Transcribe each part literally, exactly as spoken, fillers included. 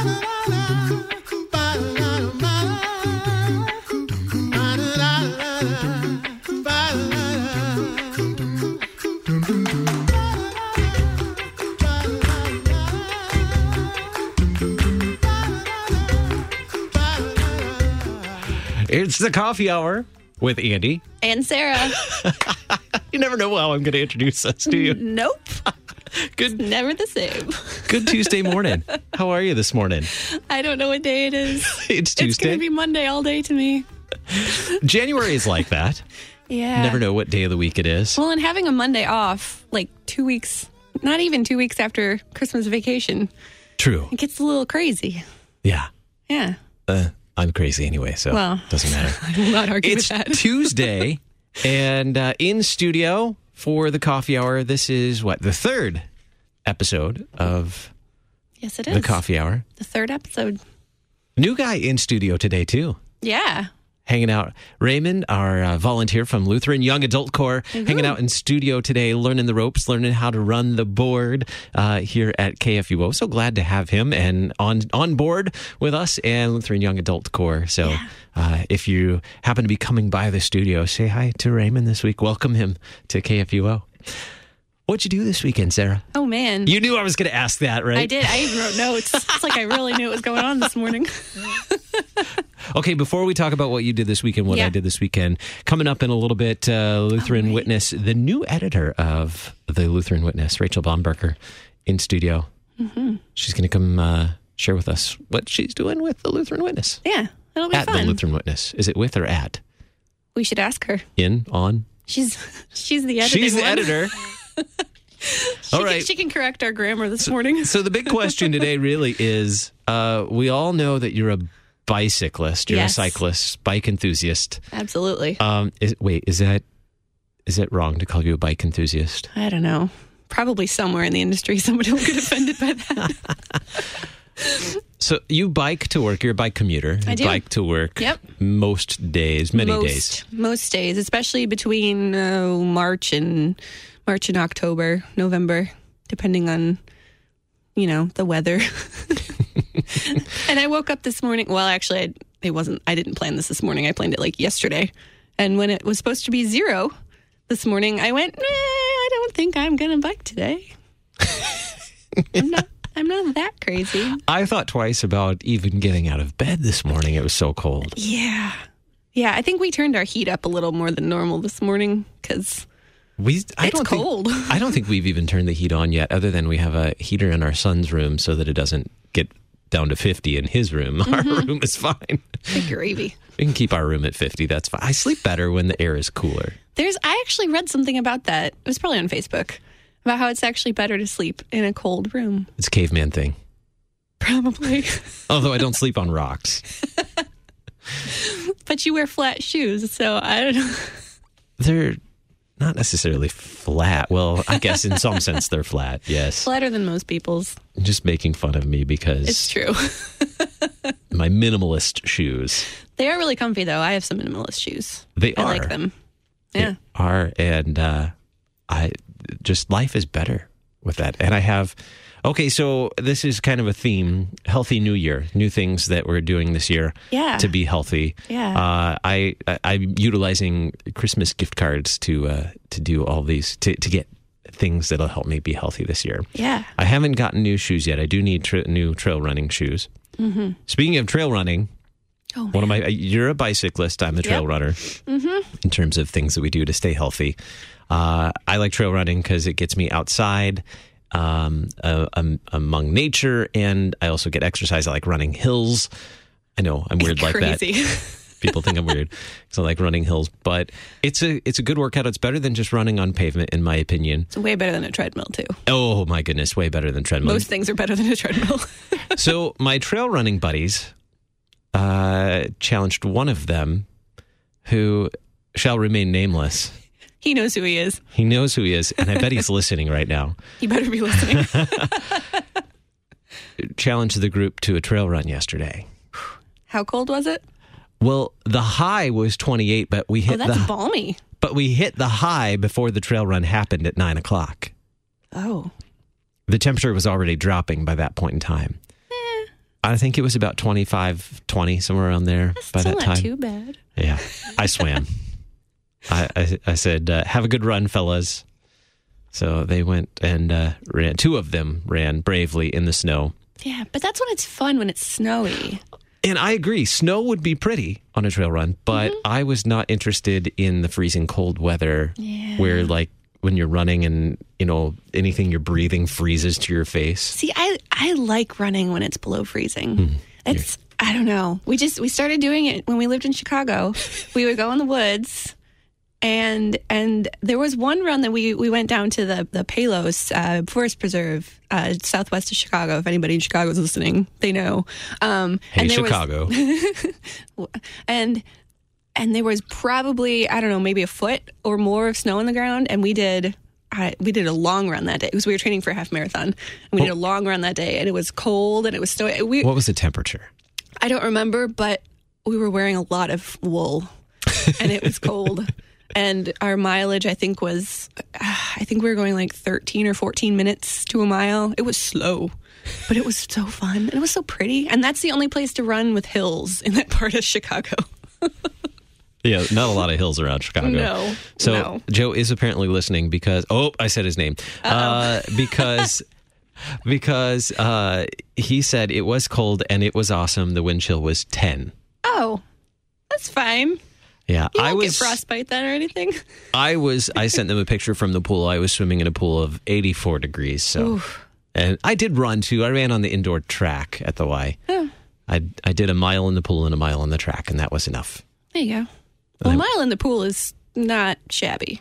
It's the coffee hour with Andy. And Sarah. You never know how I'm going to introduce us, do you? Nope. Good. It's never the same. Good Tuesday morning. How are you this morning? I don't know what day it is. It's Tuesday. It's going to be Monday all day to me. January is like that. Yeah. Never know what day of the week it is. Well, and having a Monday off, like two weeks, not even two weeks after Christmas vacation. True. It gets a little crazy. Yeah. Yeah. Uh, I'm crazy anyway, so well, it doesn't matter. I will not argue it's with that. Tuesday, and uh, in studio for the coffee hour, this is what, the third episode of yes, it is. the coffee hour. The third episode. New guy in studio today, too. Yeah. Hanging out. Raymond, our uh, volunteer from Lutheran Young Adult Corps, mm-hmm. hanging out in studio today, learning the ropes, learning how to run the board uh, here at K F U O. So glad to have him and on on board with us and Lutheran Young Adult Corps. So yeah. uh, if you happen to be coming by the studio, say hi to Raymond this week. Welcome him to K F U O. What'd you do this weekend, Sarah? Oh, man. You knew I was going to ask that, right? I did. I even wrote notes. It's like I really knew what was going on this morning. Okay, before we talk about what you did this weekend, what yeah. I did this weekend, coming up in a little bit, uh, Lutheran oh, right. Witness, the new editor of the Lutheran Witness, Rachel Baumberger, in studio. Mm-hmm. She's going to come uh, share with us what she's doing with the Lutheran Witness. Yeah, it'll be at fun. At the Lutheran Witness. Is it with or at? We should ask her. In, on? She's she's the editor. She's the one. editor. she, all right. can, she can correct our grammar this morning. So the big question today really is, uh, we all know that you're a bicyclist. You're yes. a cyclist, bike enthusiast. Absolutely. Um, is, wait, is that is it wrong to call you a bike enthusiast? I don't know. Probably somewhere in the industry somebody will get offended by that. So you bike to work. You're a bike commuter. You I do. Bike to work. Yep. Most days, many most, days. Most days, especially between uh, March and March and October, November, depending on, you know, the weather. And I woke up this morning. Well, actually, I, it wasn't. I didn't plan this this morning. I planned it like yesterday. And when it was supposed to be zero this morning, I went, eh, I don't think I'm going to bike today. I'm not. I'm not that crazy. I thought twice about even getting out of bed this morning. It was so cold. Yeah. Yeah, I think we turned our heat up a little more than normal this morning because we, I it's don't cold. Think, I don't think we've even turned the heat on yet, other than we have a heater in our son's room so that it doesn't get down to fifty in his room. Mm-hmm. Our room is fine. Like gravy. We can keep our room at fifty. That's fine. I sleep better when the air is cooler. There's. I actually read something about that. It was probably on Facebook. About how it's actually better to sleep in a cold room. It's a caveman thing. Probably. Although I don't sleep on rocks. But you wear flat shoes, so I don't know. They're not necessarily flat. Well, I guess in some sense they're flat, yes. Flatter than most people's. Just making fun of me because... It's true. My minimalist shoes. They are really comfy, though. I have some minimalist shoes. They I are. I like them. Yeah. They are, and uh, I... just life is better with that. And I have, okay, so this is kind of a theme, healthy new year, new things that we're doing this year yeah. to be healthy. Yeah. Uh, I, I, I'm utilizing Christmas gift cards to uh, to do all these, to, to get things that'll help me be healthy this year. Yeah. I haven't gotten new shoes yet. I do need tra- new trail running shoes. Mm-hmm. Speaking of trail running, oh, one of my, you're a bicyclist, I'm a trail yep. runner mm-hmm. in terms of things that we do to stay healthy. Uh, I like trail running because it gets me outside um, uh, um, among nature, and I also get exercise. I like running hills. I know I'm weird like that. People think I'm weird because I like running hills, but it's a it's a good workout. It's better than just running on pavement, in my opinion. It's way better than a treadmill, too. Oh, my goodness, way better than treadmill. Most things are better than a treadmill. So my trail running buddies uh, challenged one of them, who shall remain nameless. He knows who he is. He knows who he is, and I bet he's listening right now. He better be listening. Challenged the group to a trail run yesterday. How cold was it? Well, the high was twenty-eight, but we hit oh, that's the balmy. But we hit the high before the trail run happened at nine o'clock. Oh. The temperature was already dropping by that point in time. Eh, I think it was about twenty-five, twenty, somewhere around there That's by still that not time. too bad. Yeah, I swam. I, I, I said, uh, have a good run, fellas. So they went and uh, ran. Two of them ran bravely in the snow. Yeah, but that's when it's fun, when it's snowy. And I agree, snow would be pretty on a trail run, but mm-hmm. I was not interested in the freezing cold weather yeah. where, like, when you're running and, you know, anything you're breathing freezes to your face. See, I, I like running when it's below freezing. Mm, it's, yeah. I don't know. We just, we started doing it when we lived in Chicago. We would go in the woods. And and there was one run that we, we went down to the, the Palos uh, Forest Preserve, uh, southwest of Chicago. If anybody in Chicago is listening, they know. Um, hey, and Chicago. Was, and and there was probably, I don't know, maybe a foot or more of snow on the ground. And we did I, we did a long run that day. Because we were training for a half marathon. And we oh. did a long run that day. And it was cold and it was snowy. We, what was the temperature? I don't remember, but we were wearing a lot of wool. And it was cold. And our mileage, I think, was, uh, I think we were going like thirteen or fourteen minutes to a mile. It was slow, but it was so fun. And it was so pretty. And that's the only place to run with hills in that part of Chicago. Yeah, not a lot of hills around Chicago. No. So no. Joe is apparently listening because, oh, I said his name. Uh, because because uh, he said it was cold and it was awesome. The wind chill was ten. Oh, that's fine. Yeah, you won't I was get frostbite then or anything. I was. I sent them a picture from the pool. I was swimming in a pool of eighty-four degrees. So, Oof. And I did run too. I ran on the indoor track at the Y. Oh. I I did a mile in the pool and a mile on the track, and that was enough. There you go. Well, a mile in the pool is not shabby.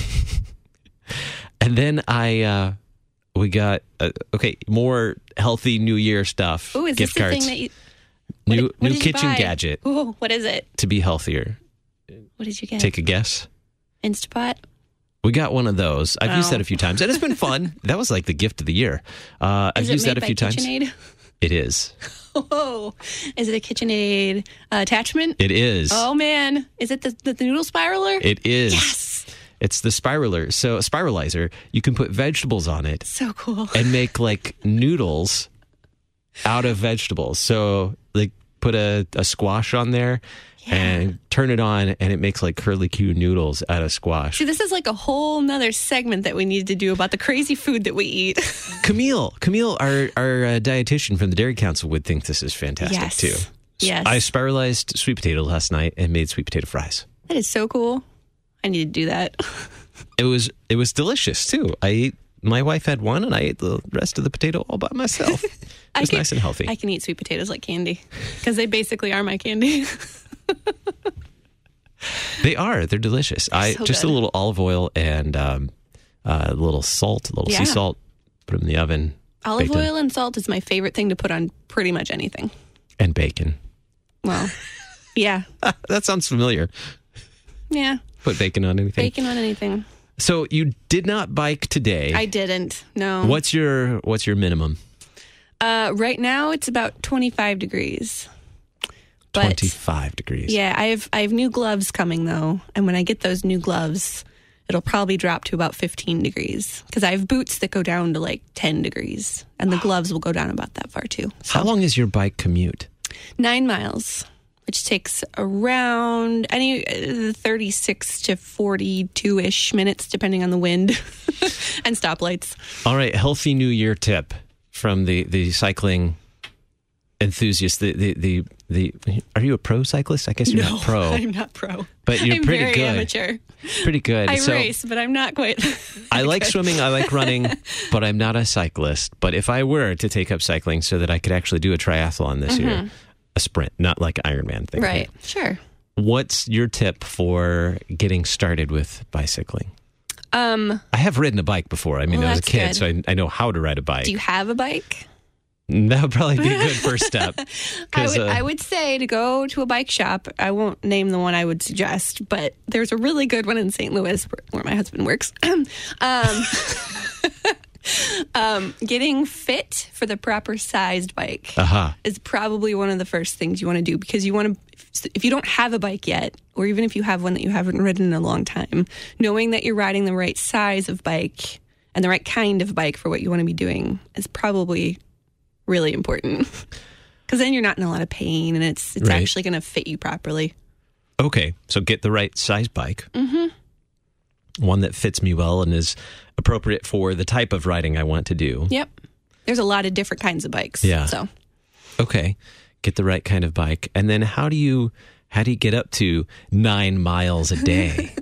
And then I uh, we got uh, okay more healthy New Year stuff. Ooh, is gift this the cards. thing that you? New what, what new kitchen buy? gadget. Ooh, what is it? To be healthier. What did you get? Take a guess. Instapot? We got one of those. I've oh. used that a few times, and it's been fun. That was like the gift of the year. Uh, I've is used it made that a few by times. KitchenAid? It is. Oh, is it a KitchenAid uh, attachment? It is. Oh man, is it the, the, the noodle spiraler? It is. Yes. It's the spiraler. So a spiralizer, you can put vegetables on it. So cool. And make like noodles out of vegetables. So like put a, a squash on there. Yeah. And turn it on, and it makes like curly Q noodles out of squash. See, this is like a whole nother segment that we need to do about the crazy food that we eat. Camille, Camille, our our uh, dietitian from the Dairy Council would think this is fantastic yes. too. Yes, I spiralized sweet potato last night and made sweet potato fries. That is so cool. I need to do that. It was it was delicious too. I ate. My wife had one, and I ate the rest of the potato all by myself. It was can, nice and healthy. I can eat sweet potatoes like candy because they basically are my candy. They are. They're delicious. They're I so just good. a little olive oil and um, uh, a little salt, a little Yeah. sea salt. Put them in the oven. Olive bacon, oil and salt is my favorite thing to put on pretty much anything. and bacon. Well, yeah, That sounds familiar. yeah. Put bacon on anything. Bacon on anything. So you did not bike today. I didn't. No. What's your What's your minimum? Uh, right now it's about twenty-five degrees. But twenty-five degrees. yeah, I have I have new gloves coming though, and when I get those new gloves, it'll probably drop to about fifteen degrees because I have boots that go down to like ten degrees, and the gloves will go down about that far too. So, How long is your bike commute? nine miles, which takes around any uh, thirty-six to forty-two ish minutes, depending on the wind and stoplights. All right, healthy New Year tip from the, the cycling enthusiast. The, the the the are you a pro cyclist? I guess you're no, not pro. I'm not pro. But you're I'm pretty very good. amateur. Pretty good. I so, race, but I'm not quite. I like good. swimming, I like running, but I'm not a cyclist. But if I were to take up cycling so that I could actually do a triathlon this Mm-hmm. year, a sprint, not like Ironman thing. Right. Sure. What's your tip for getting started with bicycling? Um, I have ridden a bike before. I mean, Well, I was a that's kid, good. so I, I know how to ride a bike. do you have a bike? That would probably be a good first step. I 'Cause, would, uh, I would say to go to a bike shop. I won't name the one I would suggest, but there's a really good one in Saint Louis where, where my husband works. um, um, getting fit for the proper sized bike uh-huh. is probably one of the first things you want to do because you want to, if you don't have a bike yet, or even if you have one that you haven't ridden in a long time, knowing that you're riding the right size of bike and the right kind of bike for what you want to be doing is probably really important. because then you're not in a lot of pain, and it's it's Right. actually going to fit you properly. Okay, so get the right size bike. Mm-hmm. One that fits me well and is appropriate for the type of riding I want to do. Yep. There's a lot of different kinds of bikes. Yeah. So Okay, get the right kind of bike. And then how do you how do you get up to nine miles a day?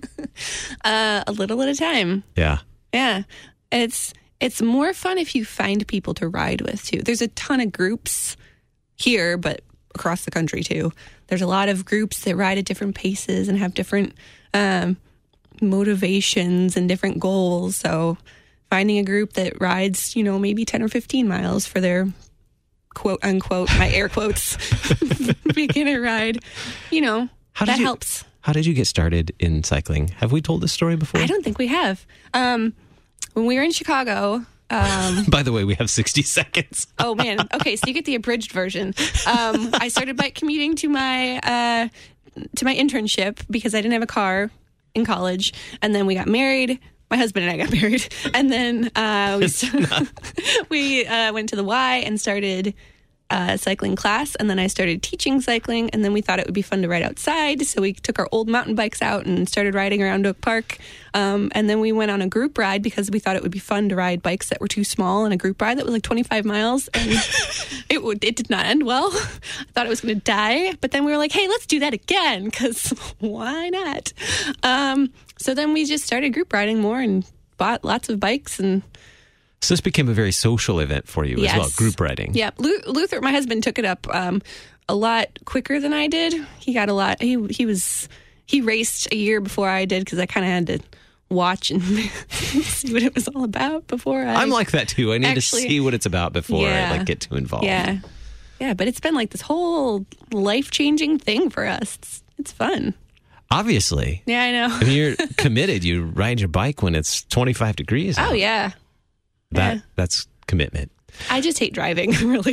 uh, a little at a time. Yeah. Yeah. And it's it's more fun if you find people to ride with too. There's a ton of groups here, but across the country too. There's a lot of groups that ride at different paces and have different um, motivations and different goals. So finding a group that rides, you know, maybe ten or fifteen miles for their quote unquote, my air quotes, beginner ride, you know, How did that you- helps. How did you get started in cycling? Have we told this story before? I don't think we have. Um, when we were in Chicago, um, By the way, we have sixty seconds. oh man, okay, so you get the abridged version. Um, I started bike commuting to my uh, to my internship because I didn't have a car in college, and then we got married. My husband and I got married, and then uh, we st- we uh, went to the Y and started uh, cycling class, and then I started teaching cycling, and then we thought it would be fun to ride outside, so we took our old mountain bikes out and started riding around Oak Park, um, and then we went on a group ride because we thought it would be fun to ride bikes that were too small in a group ride that was like twenty-five miles, and it would it did not end well. I thought it was going to die, but then we were like, hey, let's do that again, because why not? Um, so then we just started group riding more and bought lots of bikes, and So this became a very social event for you as well, Yes. group riding. yeah, Lu- Luther, my husband, took it up um, a lot quicker than I did. He got a lot. He he was he raced a year before I did because I kind of had to watch and see what it was all about before I. I'm like that too. I need Actually- to see what it's about before Yeah. I like get too involved. yeah, yeah, but it's been like this whole life changing thing for us. It's, it's fun. Obviously. Yeah, I know. I mean, you're committed. You ride your bike when it's twenty-five degrees. Oh out. yeah, That yeah. That's commitment. I just hate driving. Really.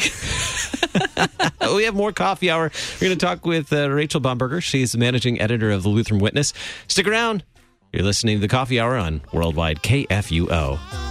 We have more coffee hour. We're going to talk with uh, Rachel Bomberger. She's the managing editor of the Lutheran Witness. Stick around. You're listening to the Coffee Hour on Worldwide K F U O.